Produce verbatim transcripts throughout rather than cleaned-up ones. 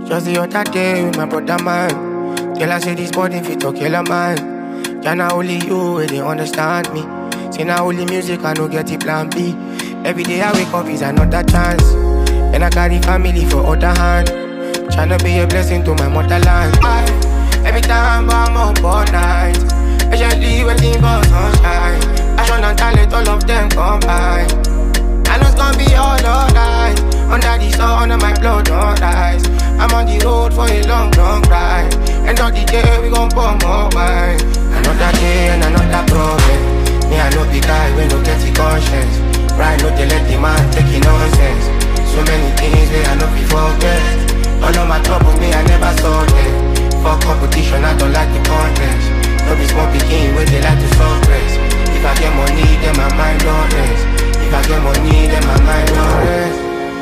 Just the other day with my brother man. Girl, I say this body fit to kill a man. Yeah, now only you where they understand me. Say now only music I no get it plan B. Every day I wake up is another chance. And I carry family for other hand. Tryna be a blessing to my motherland. I, every time I'm up all night, especially waiting for sunshine. Passion and talent, all of them combine. I know it's gonna be all alright. Under the sun, my blood don't rise. I'm on the road for a long, long ride. End of the day, we gon' pour more wine. Another day and another problem. Me, I know the guy, we no get the conscience. Right, no, they let the man take it nonsense. So many things where I know before forget. All of my trouble, me, I never saw them. For competition, I don't like the contest. No be small begin where they like to suppress. If I get money, then my mind don't rest. If I get money, then my mind don't rest.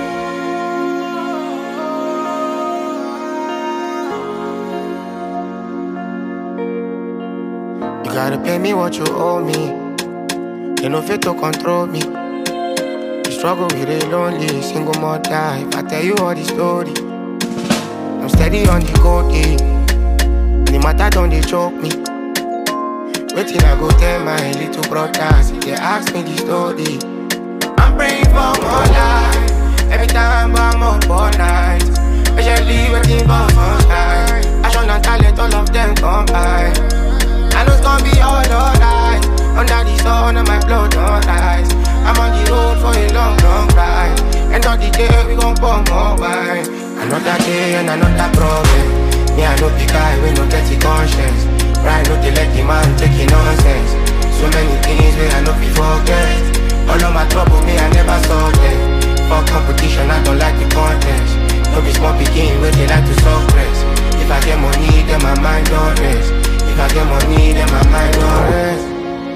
You gotta pay me what you owe me. You know fit to control me. You struggle with a lonely single mother. If I tell you all the story, I'm steady on the code. The matter don't they choke me. Waiting I go tell my little brothers if they ask me the story. I'm praying for more life. Every time I'm up all night, especially waiting for sunshine. Passion and talent, all of them combine. I know it's gonna be all alright. Under the sun, my blood don't rise. I'm on the road for a long, long ride. End of the day, we gon' pour more wine. Another day and another problem. Me, I know the guy, we no get the conscience. Right, no, they let the man take it nonsense. So many things where I know before forget. All of my trouble, me, I never saw them. For competition, I don't like the contest. No be small begin where they like to suppress. If I get money, then my mind don't rest. If I get money, then my mind don't rest.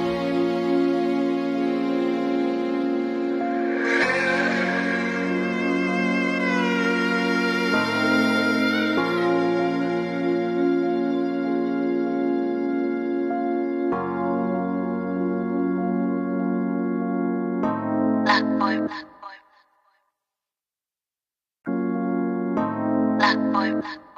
Black boy, black boy, black boy, black boy.